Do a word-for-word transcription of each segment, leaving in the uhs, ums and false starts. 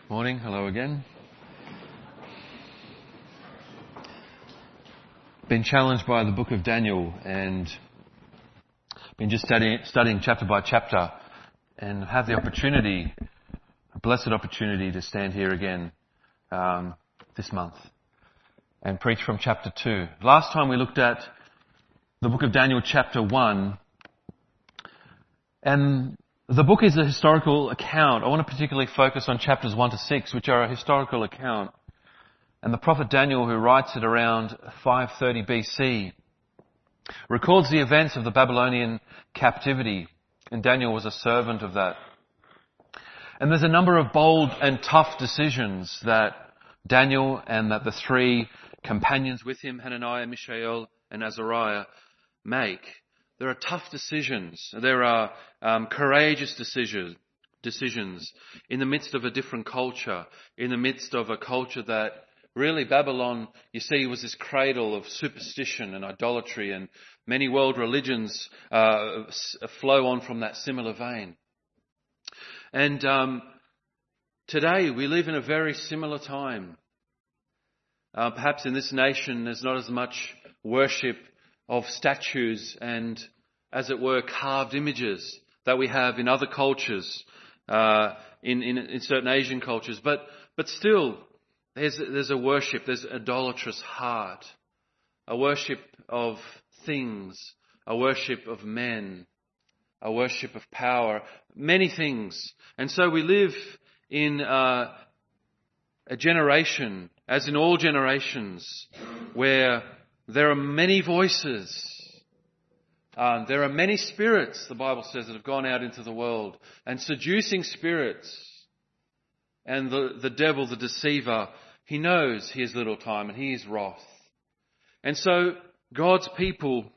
Morning, hello again. Been challenged by the book of Daniel and been just studying, studying chapter by chapter and have the opportunity, a blessed opportunity to stand here again um, this month and preach from chapter two. Last time we looked at the book of Daniel chapter one, and the book is a historical account. I want to particularly focus on chapters one to six, which are a historical account. And the prophet Daniel, who writes it around five thirty B C, records the events of the Babylonian captivity. And Daniel was a servant of that. And there's a number of bold and tough decisions that Daniel and that the three companions with him, Hananiah, Mishael, and Azariah, make. There are tough decisions. There are um, courageous decisions, decisions in the midst of a different culture, in the midst of a culture that really Babylon, you see, was this cradle of superstition and idolatry, and many world religions uh, flow on from that similar vein. And um, today we live in a very similar time. Uh, perhaps in this nation there's not as much worship of statues and, as it were, carved images that we have in other cultures, uh, in, in, in certain Asian cultures. But, but still, there's, there's a worship, there's an idolatrous heart, a worship of things, a worship of men, a worship of power, many things. And so we live in uh, a generation, as in all generations, where there are many voices. Um, there are many spirits, the Bible says, that have gone out into the world, and seducing spirits. And the, the devil, the deceiver, he knows he has little time and he is wrath. And so God's people,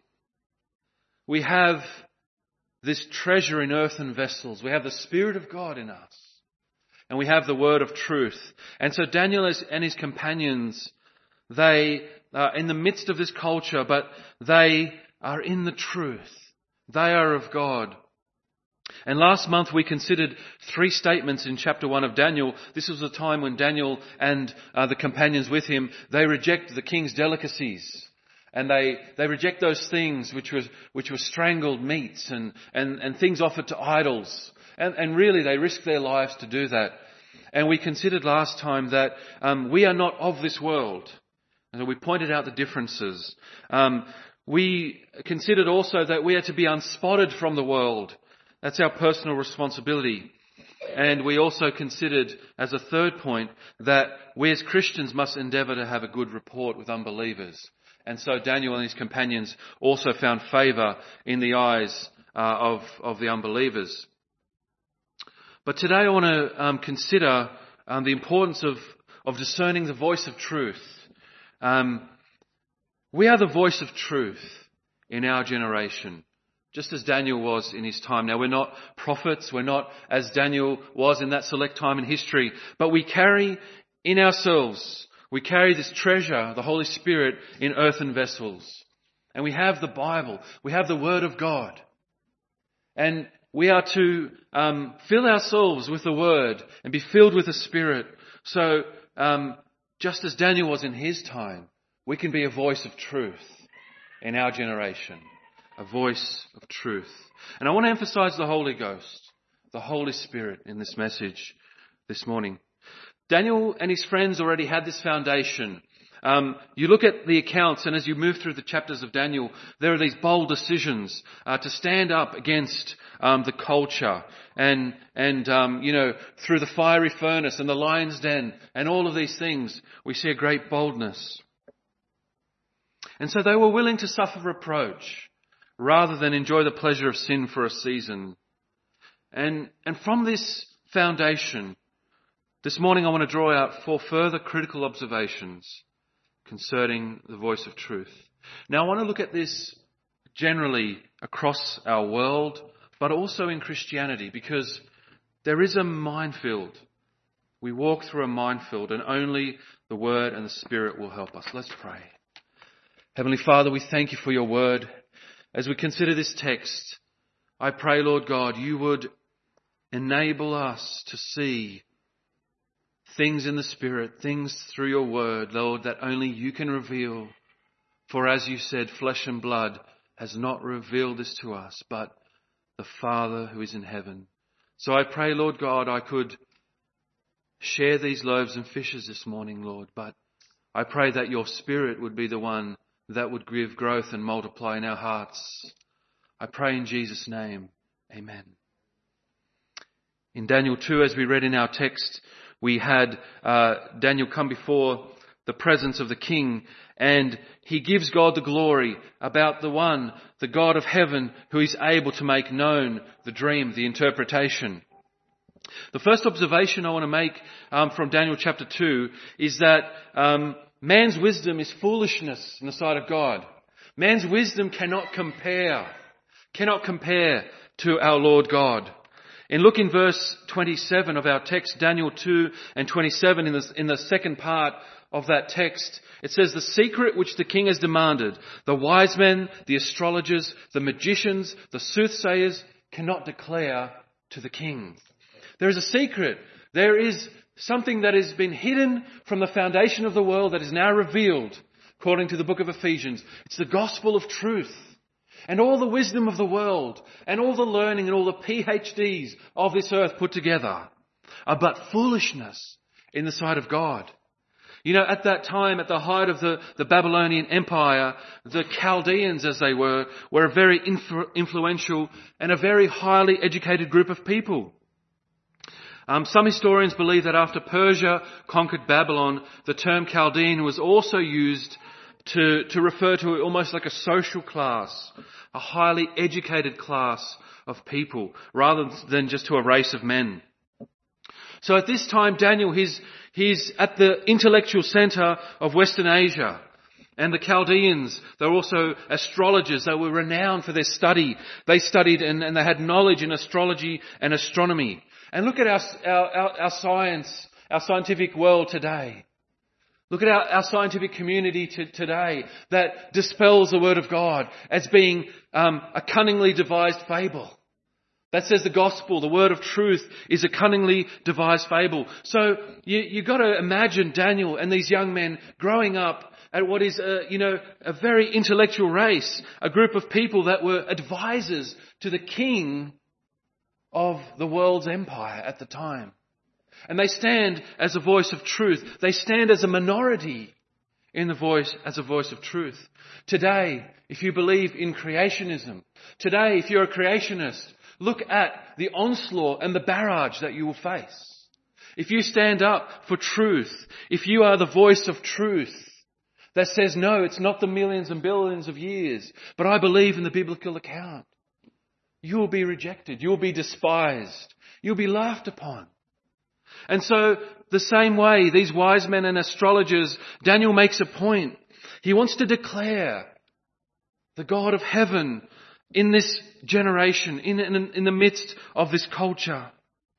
we have this treasure in earthen vessels. We have the Spirit of God in us. And we have the word of truth. And so Daniel and his companions, they are in the midst of this culture, but they are in the truth. They are of God. And last month we considered three statements in chapter one of Daniel. This was a time when Daniel and uh, the companions with him, they reject the king's delicacies. And they, they reject those things which was, which were strangled meats and, and, and things offered to idols. And, and really they risk their lives to do that. And we considered last time that um, we are not of this world. And so we pointed out the differences. Um, we considered also that we are to be unspotted from the world. That's our personal responsibility. And we also considered, as a third point, that we as Christians must endeavour to have a good rapport with unbelievers. And so Daniel and his companions also found favour in the eyes uh, of, of the unbelievers. But today I want to um, consider um, the importance of, of discerning the voice of truth. Um, we are the voice of truth in our generation, just as Daniel was in his time. Now, we're not prophets, we're not as Daniel was in that select time in history, but we carry in ourselves, we carry this treasure, the Holy Spirit, in earthen vessels. And we have the Bible, we have the Word of God. And we are to um, fill ourselves with the Word and be filled with the Spirit. So, um, just as Daniel was in his time, we can be a voice of truth in our generation. A voice of truth. And I want to emphasize the Holy Ghost, the Holy Spirit in this message this morning. Daniel and his friends already had this foundation. Um, you look at the accounts, and as you move through the chapters of Daniel, there are these bold decisions uh, to stand up against um, the culture, and and um, you know, through the fiery furnace and the lion's den, and all of these things, we see a great boldness. And so they were willing to suffer reproach rather than enjoy the pleasure of sin for a season. And and from this foundation, this morning I want to draw out four further critical observations concerning the voice of truth. Now I want to look at this generally across our world, but also in Christianity, because there is a minefield. We walk through a minefield, and only the Word and the Spirit will help us. Let's pray. Heavenly Father, we thank you for your Word. As we consider this text, I pray, Lord God, you would enable us to see things in the Spirit, things through your word, Lord, that only you can reveal. For as you said, flesh and blood has not revealed this to us, but the Father who is in heaven. So I pray, Lord God, I could share these loaves and fishes this morning, Lord, but I pray that your Spirit would be the one that would give growth and multiply in our hearts. I pray in Jesus' name. Amen. In Daniel two, as we read in our text, we had uh, Daniel come before the presence of the king, and he gives God the glory about the one, the God of heaven, who is able to make known the dream, the interpretation. The first observation I want to make um, from Daniel chapter two is that um, man's wisdom is foolishness in the sight of God. Man's wisdom cannot compare, cannot compare to our Lord God. And look in verse twenty-seven of our text, Daniel two and twenty-seven, in the, in the second part of that text, it says, the secret which the king has demanded, the wise men, the astrologers, the magicians, the soothsayers cannot declare to the king. There is a secret. There is something that has been hidden from the foundation of the world that is now revealed, according to the book of Ephesians. It's the gospel of truth. And all the wisdom of the world, and all the learning and all the P H Ds of this earth put together are but foolishness in the sight of God. You know, at that time, at the height of the, the Babylonian Empire, the Chaldeans, as they were, were a very influ- influential and a very highly educated group of people. Um, some historians believe that after Persia conquered Babylon, the term Chaldean was also used to, to refer to almost like a social class, a highly educated class of people, rather than just to a race of men. So at this time, Daniel, he's, he's at the intellectual center of Western Asia. And the Chaldeans, they were also astrologers. They were renowned for their study. They studied and, and they had knowledge in astrology and astronomy. And look at our, our, our, our science, our scientific world today. Look at our, our scientific community to, today that dispels the word of God as being um, a cunningly devised fable. That says the gospel, the word of truth, is a cunningly devised fable. So you, you've got to imagine Daniel and these young men growing up at what is, a, you know, a very intellectual race, a group of people that were advisors to the king of the world's empire at the time. And they stand as a voice of truth. They stand as a minority in the voice, as a voice of truth. Today, if you believe in creationism, today, if you're a creationist, look at the onslaught and the barrage that you will face. If you stand up for truth, if you are the voice of truth that says, no, it's not the millions and billions of years, but I believe in the biblical account, you will be rejected. You will be despised. You'll be laughed upon. And so the same way, these wise men and astrologers, Daniel makes a point. He wants to declare the God of heaven in this generation, in, in, in the midst of this culture.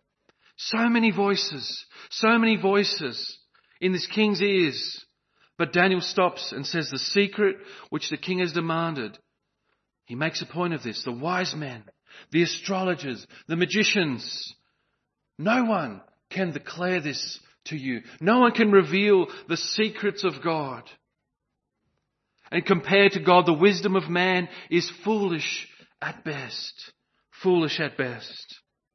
So many voices, so many voices in this king's ears. But Daniel stops and says the secret which the king has demanded. He makes a point of this. The wise men, the astrologers, the magicians. No one can declare this to you. No one can reveal the secrets of God. And compared to God, the wisdom of man is foolish at best. Foolish at best.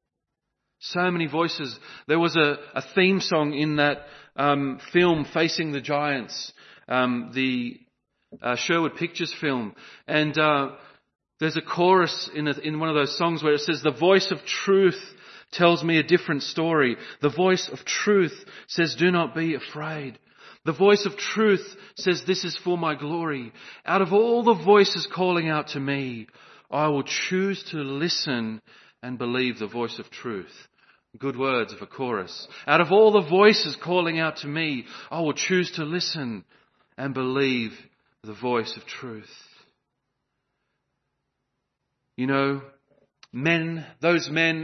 So many voices. There was a, a theme song in that um, film, Facing the Giants, um, the uh, Sherwood Pictures film. And uh, there's a chorus in, a, in one of those songs where it says, the voice of truth tells me a different story. The voice of truth says, do not be afraid. The voice of truth says, this is for my glory. Out of all the voices calling out to me, I will choose to listen and believe the voice of truth. Good words of a chorus. Out of all the voices calling out to me, I will choose to listen and believe the voice of truth. You know, men, those men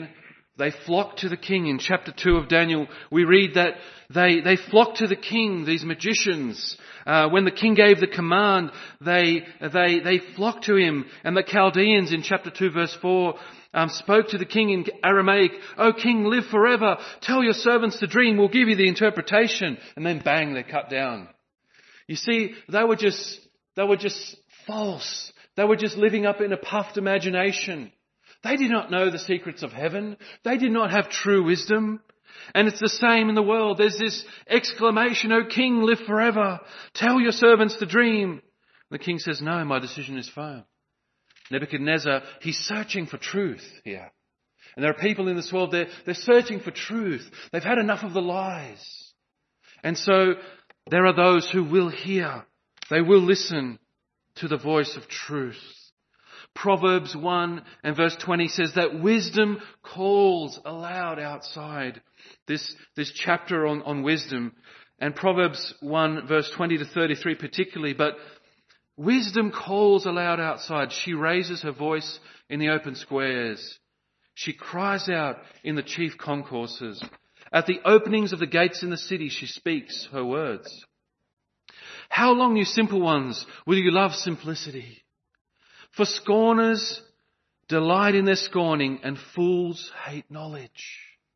They flock to the king. In chapter two of Daniel, we read that they, they flock to the king, these magicians. Uh, when the king gave the command, they, they, they flocked to him. And the Chaldeans in chapter two verse four, um, spoke to the king in Aramaic, "O king, live forever. Tell your servants to dream. We'll give you the interpretation." And then bang, they're cut down. You see, they were just, they were just false. They were just living up in a puffed imagination. They did not know the secrets of heaven. They did not have true wisdom. And it's the same in the world. There's this exclamation, "O king, live forever. Tell your servants to dream." The king says, "No, my decision is firm." Nebuchadnezzar, he's searching for truth here. And there are people in this world, they're, they're searching for truth. They've had enough of the lies. And so there are those who will hear. They will listen to the voice of truth. Proverbs one and verse twenty says that wisdom calls aloud outside. This, this chapter on, on wisdom. And Proverbs one verse twenty to thirty-three particularly. But wisdom calls aloud outside. She raises her voice in the open squares. She cries out in the chief concourses. At the openings of the gates in the city, she speaks her words. How long, you simple ones, will you love simplicity? For scorners delight in their scorning, and fools hate knowledge.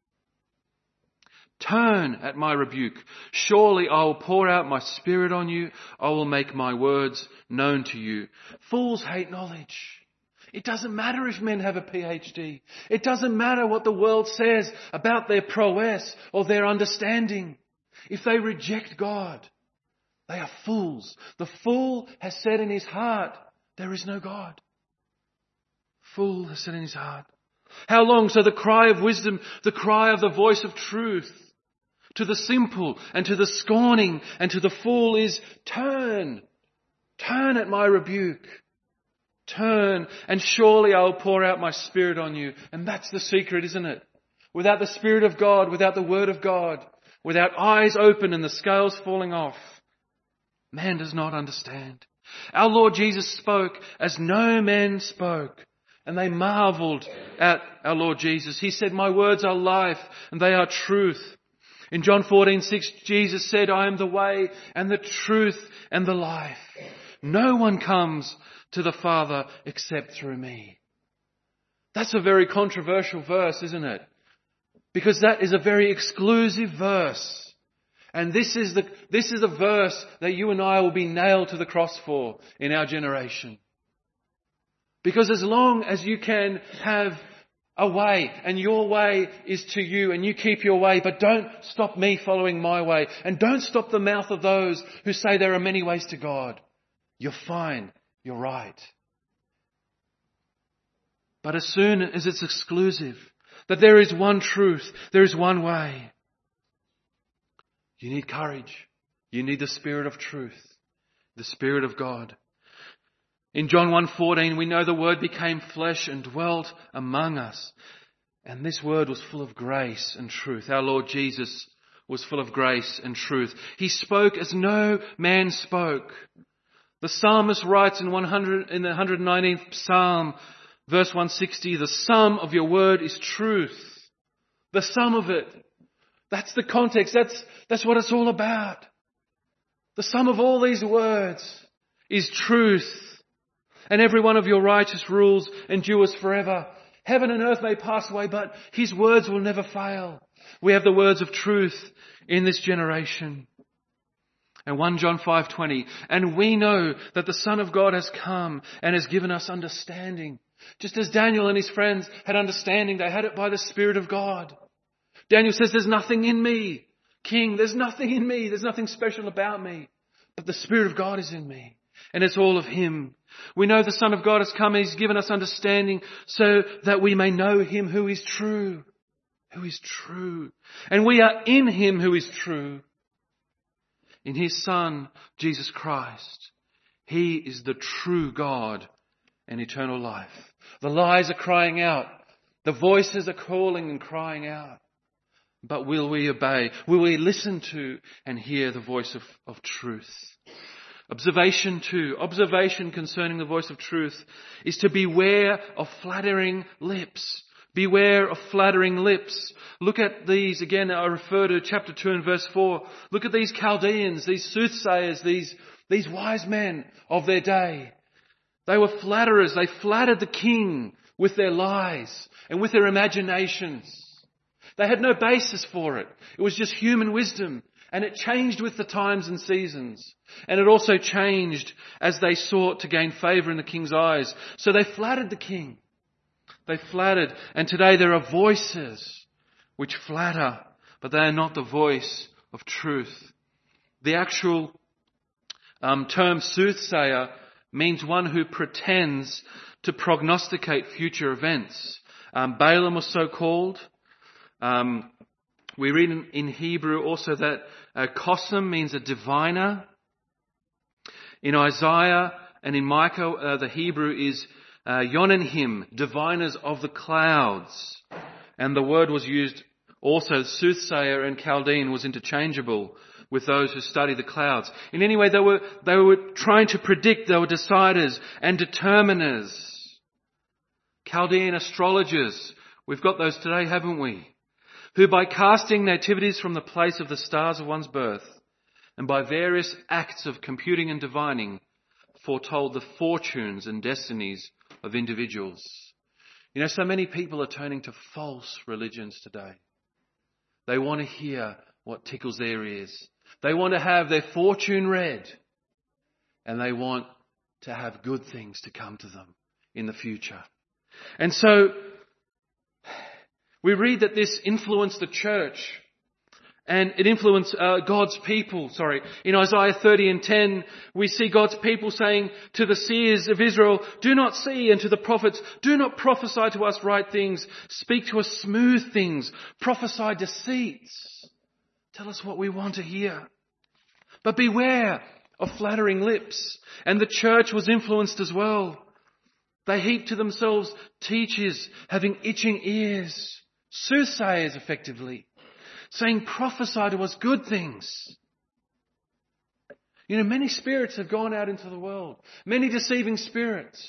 Turn at my rebuke. Surely I will pour out my spirit on you. I will make my words known to you. Fools hate knowledge. It doesn't matter if men have a P H D. It doesn't matter what the world says about their prowess or their understanding. If they reject God, they are fools. The fool has said in his heart, there is no God. Fool has said in his heart. How long? So the cry of wisdom, the cry of the voice of truth, to the simple and to the scorning and to the fool is, turn, turn at my rebuke. Turn, and surely I will pour out my spirit on you. And that's the secret, isn't it? Without the Spirit of God, without the Word of God, without eyes open and the scales falling off, man does not understand. Our Lord Jesus spoke as no man spoke, and they marveled at our Lord Jesus. He said, "My words are life and they are truth." In John fourteen six, Jesus said, "I am the way and the truth and the life. No one comes to the Father except through me." That's a very controversial verse, isn't it? Because that is a very exclusive verse. And this is the, this is a verse that you and I will be nailed to the cross for in our generation. Because as long as you can have a way and your way is to you and you keep your way, but don't stop me following my way and don't stop the mouth of those who say there are many ways to God, you're fine. You're right. But as soon as it's exclusive, that there is one truth, there is one way, you need courage. You need the Spirit of truth, the Spirit of God. In John one fourteen, we know the Word became flesh and dwelt among us. And this Word was full of grace and truth. Our Lord Jesus was full of grace and truth. He spoke as no man spoke. The psalmist writes in one hundred, in the one hundred nineteenth Psalm, verse one sixty, "The sum of your word is truth." The sum of it. That's the context. That's, that's what it's all about. The sum of all these words is truth. And every one of your righteous rules endures forever. Heaven and earth may pass away, but His words will never fail. We have the words of truth in this generation. And First John five twenty, "And we know that the Son of God has come and has given us understanding." Just as Daniel and his friends had understanding, they had it by the Spirit of God. Daniel says, "There's nothing in me, King, there's nothing in me, there's nothing special about me, but the Spirit of God is in me, and it's all of Him." We know the Son of God has come and He's given us understanding so that we may know Him who is true, who is true. And we are in Him who is true. In His Son, Jesus Christ. He is the true God and eternal life. The lies are crying out. The voices are calling and crying out. But will we obey? Will we listen to and hear the voice of, of truth? Observation two. Observation concerning the voice of truth is to beware of flattering lips. Beware of flattering lips. Look at these, again, I refer to chapter two and verse four. Look at these Chaldeans, these soothsayers, these, these wise men of their day. They were flatterers. They flattered the king with their lies and with their imaginations. They had no basis for it. It was just human wisdom. And it changed with the times and seasons. And it also changed as they sought to gain favour in the king's eyes. So they flattered the king. They flattered. And today there are voices which flatter, but they are not the voice of truth. The actual um, term soothsayer means one who pretends to prognosticate future events. Um, Balaam was so called. Um, we read in, in Hebrew also that uh, Kosam means a diviner. In Isaiah and in Micah, uh, the Hebrew is uh, Yonanhim, diviners of the clouds. And the word was used also, soothsayer and Chaldean was interchangeable with those who study the clouds. In any way, they were, they were trying to predict. They were deciders and determiners. Chaldean astrologers. We've got those today, haven't we? Who by casting nativities from the place of the stars of one's birth and by various acts of computing and divining foretold the fortunes and destinies of individuals. You know, so many people are turning to false religions today. They want to hear what tickles their ears. They want to have their fortune read. And they want to have good things to come to them in the future. And so we read that this influenced the church. And it influenced uh, God's people. Sorry, in Isaiah thirty and ten, we see God's people saying to the seers of Israel, "Do not see," and to the prophets, "Do not prophesy to us right things. Speak to us smooth things. Prophesy deceits. Tell us what we want to hear." But beware of flattering lips. And the church was influenced as well. They heaped to themselves teachers having itching ears, soothsayers effectively, saying, "Prophesy to us good things." You know, many spirits have gone out into the world. Many deceiving spirits.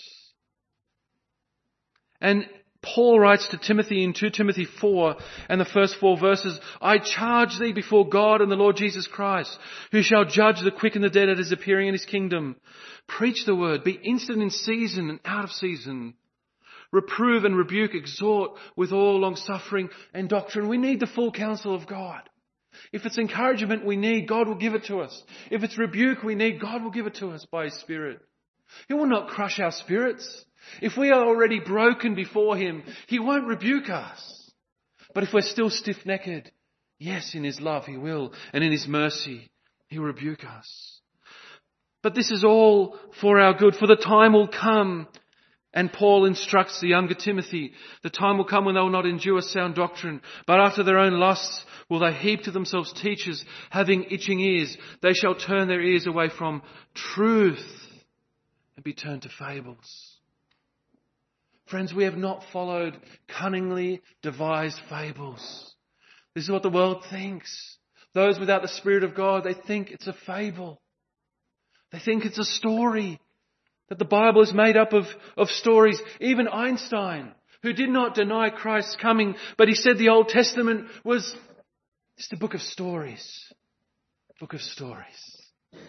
And Paul writes to Timothy in two Timothy four and the first four verses, "I charge thee before God and the Lord Jesus Christ, who shall judge the quick and the dead at his appearing in his kingdom. Preach the word, be instant in season and out of season. Reprove and rebuke, exhort with all long suffering and doctrine." We need the full counsel of God. If it's encouragement we need, God will give it to us. If it's rebuke we need, God will give it to us by His Spirit. He will not crush our spirits. If we are already broken before Him, He won't rebuke us. But if we're still stiff-necked, yes, in His love He will, and in His mercy He'll rebuke us. But this is all for our good, for the time will come. And Paul instructs the younger Timothy, the time will come when they will not endure sound doctrine, but after their own lusts will they heap to themselves teachers having itching ears. They shall turn their ears away from truth and be turned to fables. Friends, we have not followed cunningly devised fables. This is what the world thinks. Those without the Spirit of God, they think it's a fable. They think it's a story. That the Bible is made up of, of stories. Even Einstein, who did not deny Christ's coming, but he said the Old Testament was just a book of stories. Book of stories.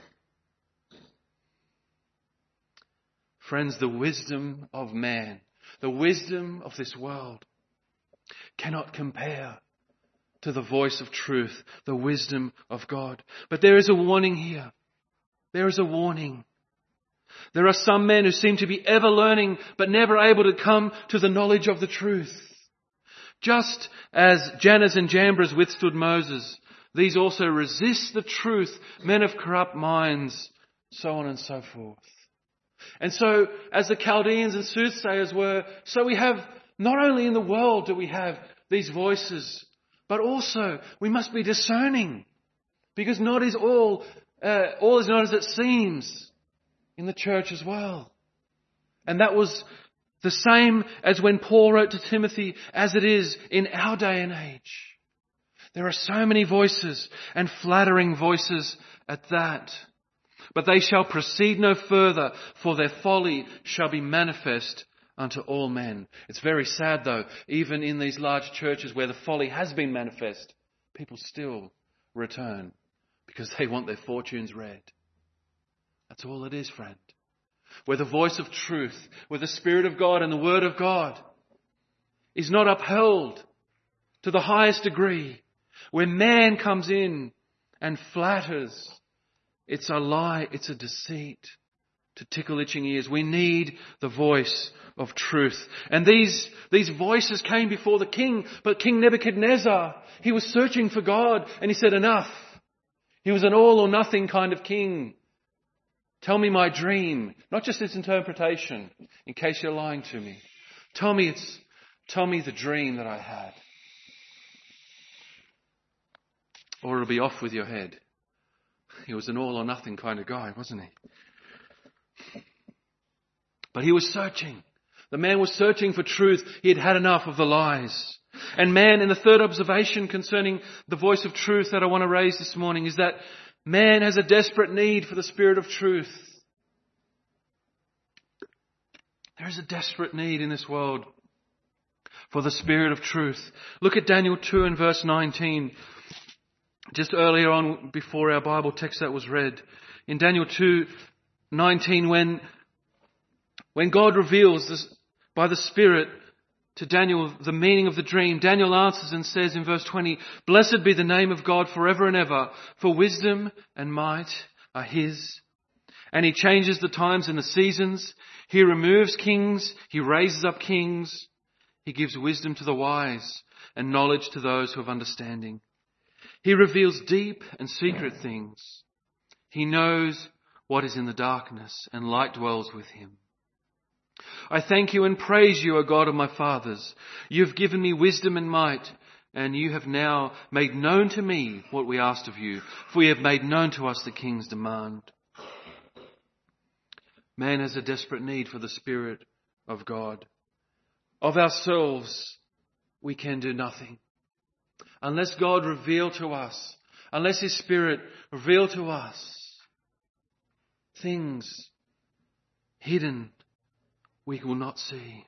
Friends, the wisdom of man, the wisdom of this world cannot compare to the voice of truth, the wisdom of God. But there is a warning here. There is a warning. There are some men who seem to be ever learning but never able to come to the knowledge of the truth. Just as Jannes and Jambres withstood Moses, these also resist the truth, men of corrupt minds, so on and so forth. And so, as the Chaldeans and soothsayers were, so we have, not only in the world do we have these voices, but also we must be discerning. Because not is all, uh, all is not as it seems in the church as well. And that was the same as when Paul wrote to Timothy, as it is in our day and age. There are so many voices, and flattering voices at that. But they shall proceed no further, for their folly shall be manifest unto all men. It's very sad though, even in these large churches where the folly has been manifest, people still return because they want their fortunes read. That's all it is, friend. Where the voice of truth, where the Spirit of God and the Word of God is not upheld to the highest degree, where man comes in and flatters, it's a lie, it's a deceit to tickle itching ears. We need the voice of truth. And these, these voices came before the king, but King Nebuchadnezzar, he was searching for God and he said, enough. He was an all or nothing kind of king. Tell me my dream, not just its interpretation, in case you're lying to me. Tell me it's, tell me the dream that I had. Or it'll be off with your head. He was an all or nothing kind of guy, wasn't he? But he was searching. The man was searching for truth. He had had enough of the lies. And man, in the third observation concerning the voice of truth that I want to raise this morning is that man has a desperate need for the Spirit of truth. There is a desperate need in this world for the Spirit of truth. Look at Daniel two and verse nineteen. Just earlier on, before our Bible text that was read. In Daniel two nineteen, when, when God reveals this, by the Spirit to Daniel the meaning of the dream, Daniel answers and says in verse twenty, "Blessed be the name of God forever and ever, for wisdom and might are His. And He changes the times and the seasons. He removes kings. He raises up kings. He gives wisdom to the wise and knowledge to those who have understanding. He reveals deep and secret things. He knows what is in the darkness, and light dwells with Him. I thank you and praise you, O God of my fathers. You have given me wisdom and might, and you have now made known to me what we asked of you, for you have made known to us the king's demand." Man has a desperate need for the Spirit of God. Of ourselves, we can do nothing. Unless God reveal to us, unless His Spirit reveal to us things hidden we will not see.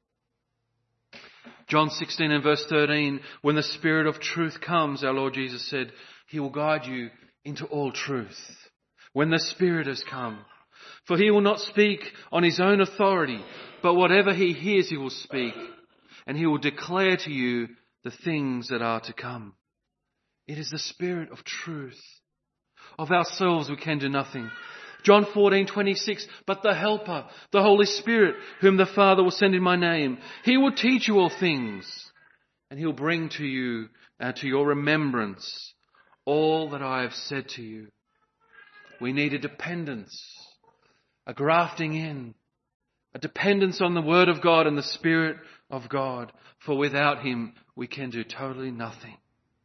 John sixteen and verse thirteen, when the Spirit of truth comes, our Lord Jesus said, He will guide you into all truth. When the Spirit has come. For He will not speak on His own authority, but whatever He hears He will speak, and He will declare to you the things that are to come. It is the Spirit of truth. Of ourselves we can do nothing. John fourteen twenty-six, "But the Helper, the Holy Spirit, whom the Father will send in my name, He will teach you all things, and He will bring to you and uh, to your remembrance all that I have said to you." We need a dependence, a grafting in, a dependence on the Word of God and the Spirit of God, for without Him we can do totally nothing.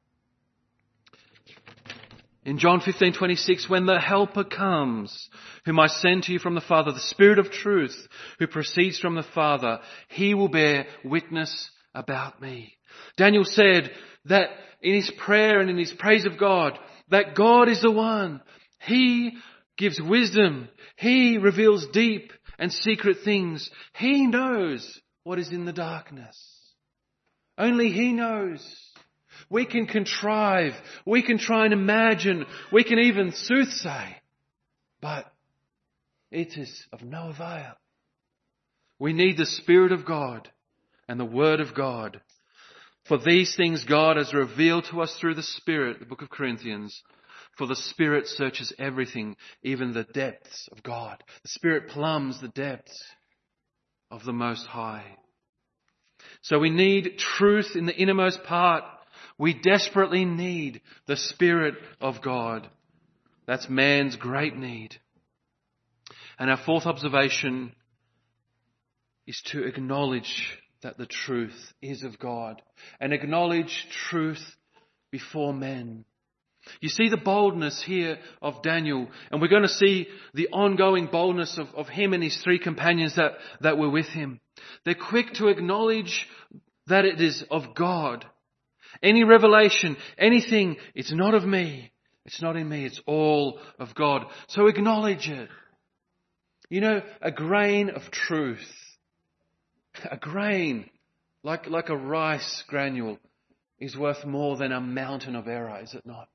In John fifteen twenty-six, "When the Helper comes, whom I send to you from the Father, the Spirit of truth, who proceeds from the Father, He will bear witness about me." Daniel said that in his prayer and in his praise of God, that God is the one. He gives wisdom. He reveals deep and secret things. He knows what is in the darkness. Only He knows. We can contrive. We can try and imagine. We can even soothsay. But it is of no avail. We need the Spirit of God and the Word of God. For these things God has revealed to us through the Spirit, the book of Corinthians. For the Spirit searches everything, even the depths of God. The Spirit plumbs the depths of the Most High. So we need truth in the innermost part. We desperately need the Spirit of God. That's man's great need. And our fourth observation is to acknowledge that the truth is of God. And acknowledge truth before men. You see the boldness here of Daniel, and we're going to see the ongoing boldness of, of him and his three companions that, that were with him. They're quick to acknowledge that it is of God. Any revelation, anything, it's not of me. It's not in me. It's all of God. So acknowledge it. You know, a grain of truth A grain, like, like a rice granule, is worth more than a mountain of error, is it not?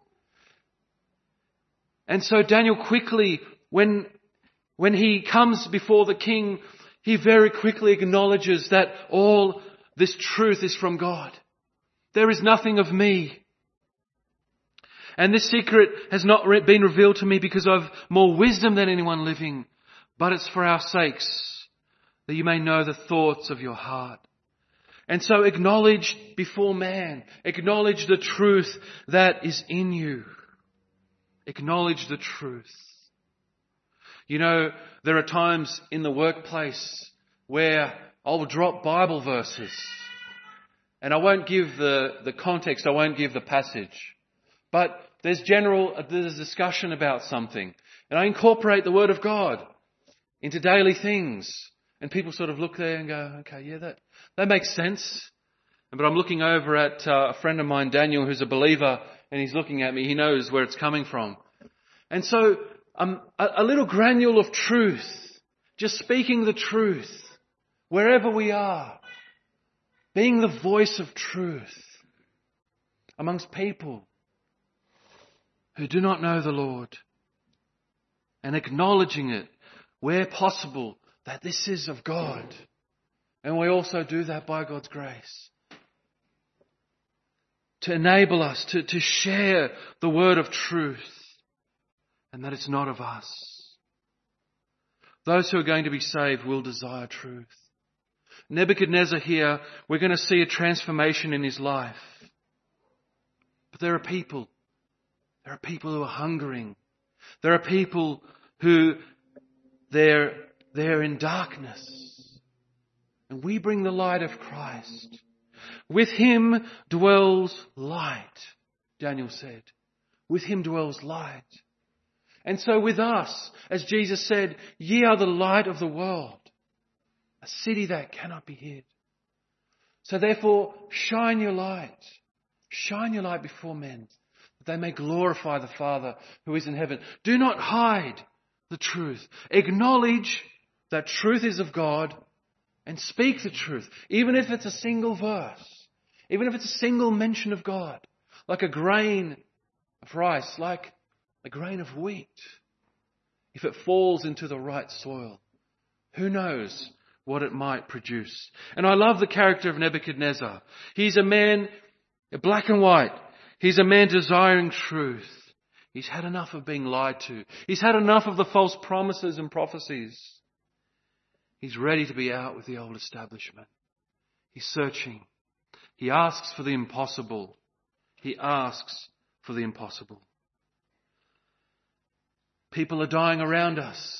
And so Daniel quickly, when, when he comes before the king, he very quickly acknowledges that all this truth is from God. There is nothing of me. And this secret has not been revealed to me because I've more wisdom than anyone living, but it's for our sakes, that you may know the thoughts of your heart. And so acknowledge before man, acknowledge the truth that is in you. Acknowledge the truth. You know, there are times in the workplace where I'll drop Bible verses. And I won't give the, the context, I won't give the passage. But there's general, there's a discussion about something. And I incorporate the Word of God into daily things. And people sort of look there and go, okay, yeah, that, that makes sense. But I'm looking over at uh, a friend of mine, Daniel, who's a believer, and he's looking at me. He knows where it's coming from. And so um, a, a little granule of truth, just speaking the truth, wherever we are, being the voice of truth amongst people who do not know the Lord, and acknowledging it where possible that this is of God. And we also do that by God's grace. To enable us to, to share the word of truth and that it's not of us. Those who are going to be saved will desire truth. Nebuchadnezzar here, we're going to see a transformation in his life. But there are people, there are people who are hungering. There are people who they're, they're in darkness. And we bring the light of Christ. With him dwells light, Daniel said. With him dwells light. And so with us, as Jesus said, ye are the light of the world. A city that cannot be hid. So therefore, shine your light. Shine your light before men, that they may glorify the Father who is in heaven. Do not hide the truth. Acknowledge that truth is of God and speak the truth. Even if it's a single verse. Even if it's a single mention of God. Like a grain of rice. Like a grain of wheat. If it falls into the right soil, who knows what it might produce. And I love the character of Nebuchadnezzar. He's a man, black and white. He's a man desiring truth. He's had enough of being lied to. He's had enough of the false promises and prophecies. He's ready to be out with the old establishment. He's searching. He asks for the impossible. He asks for the impossible. People are dying around us.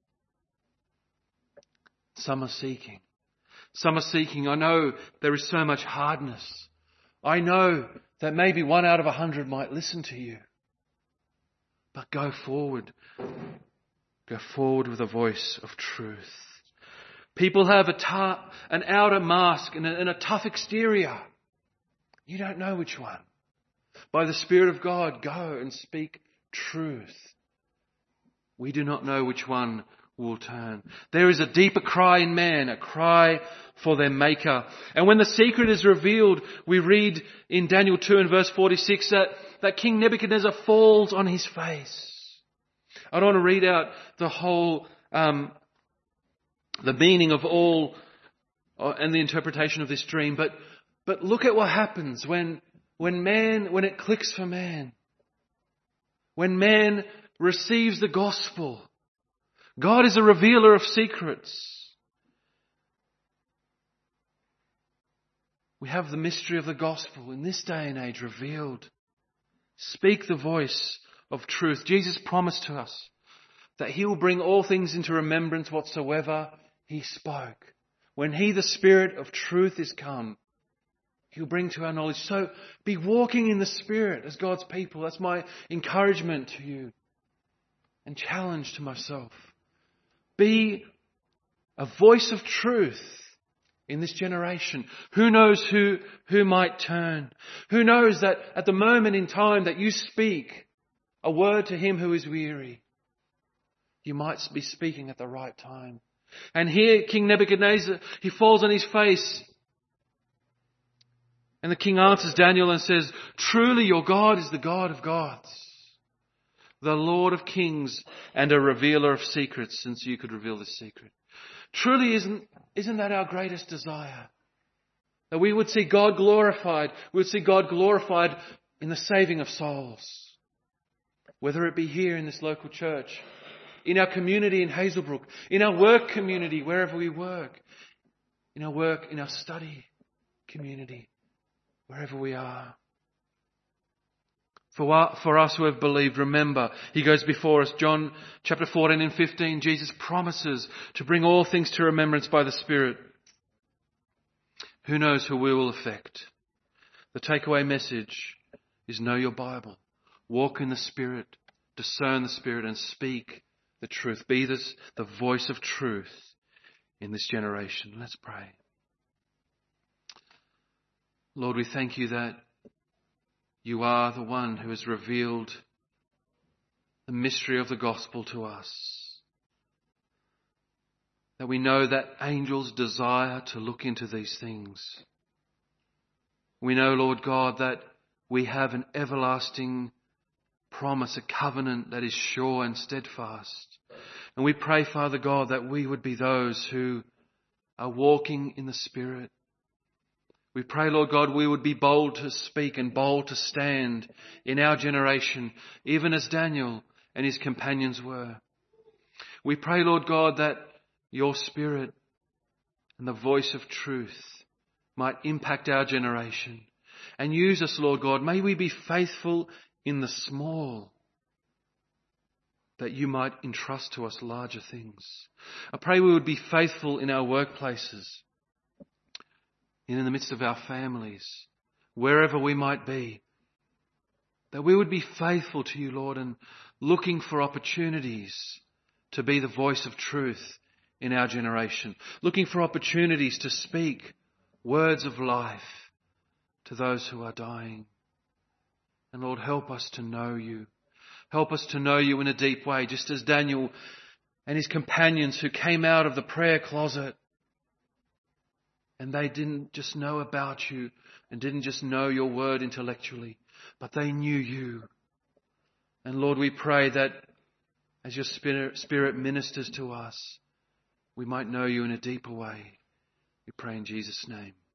Some are seeking. Some are seeking. I know there is so much hardness. I know that maybe one out of a hundred might listen to you. But go forward. Go forward with a voice of truth. People have a ta- an outer mask and a, and a tough exterior. You don't know which one. By the Spirit of God, go and speak truth. We do not know which one will turn. There is a deeper cry in man, a cry for their Maker. And when the secret is revealed, we read in Daniel two and verse forty-six that, that King Nebuchadnezzar falls on his face. I don't want to read out the whole, um, the meaning of all uh, and the interpretation of this dream, but, but look at what happens when, when man, when it clicks for man. When man receives the gospel. God is a revealer of secrets. We have the mystery of the gospel in this day and age revealed. Speak the voice of truth. Jesus promised to us that he will bring all things into remembrance whatsoever he spoke. When he, the Spirit of truth, is come, he'll bring to our knowledge. So be walking in the Spirit as God's people. That's my encouragement to you and challenge to myself. Be a voice of truth in this generation. Who knows who, who might turn? Who knows that at the moment in time that you speak a word to him who is weary, you might be speaking at the right time. And here King Nebuchadnezzar, he falls on his face. And the king answers Daniel and says, truly your God is the God of gods, the Lord of kings, and a revealer of secrets, since you could reveal this secret. Truly isn't, isn't that our greatest desire? That we would see God glorified. We would see God glorified in the saving of souls. Whether it be here in this local church, in our community in Hazelbrook, in our work community, wherever we work, in our work, in our study community, wherever we are. For, for us who have believed, remember, he goes before us. John chapter fourteen and fifteen, Jesus promises to bring all things to remembrance by the Spirit. Who knows who we will affect? The takeaway message is know your Bible. Walk in the Spirit, discern the Spirit, and speak the truth. Be this the voice of truth in this generation. Let's pray. Lord, we thank you that you are the one who has revealed the mystery of the gospel to us. That we know that angels desire to look into these things. We know, Lord God, that we have an everlasting promise, a covenant that is sure and steadfast. And we pray, Father God, that we would be those who are walking in the Spirit. We pray, Lord God, we would be bold to speak and bold to stand in our generation, even as Daniel and his companions were. We pray, Lord God, that your Spirit and the voice of truth might impact our generation and use us, Lord God. May we be faithful in the small, that you might entrust to us larger things. I pray we would be faithful in our workplaces, in the midst of our families, wherever we might be, that we would be faithful to you, Lord, and looking for opportunities to be the voice of truth in our generation, looking for opportunities to speak words of life to those who are dying. And Lord, help us to know you. Help us to know you in a deep way, just as Daniel and his companions who came out of the prayer closet, and they didn't just know about you and didn't just know your word intellectually, but they knew you. And Lord, we pray that as your Spirit, Spirit ministers to us, we might know you in a deeper way. We pray in Jesus' name.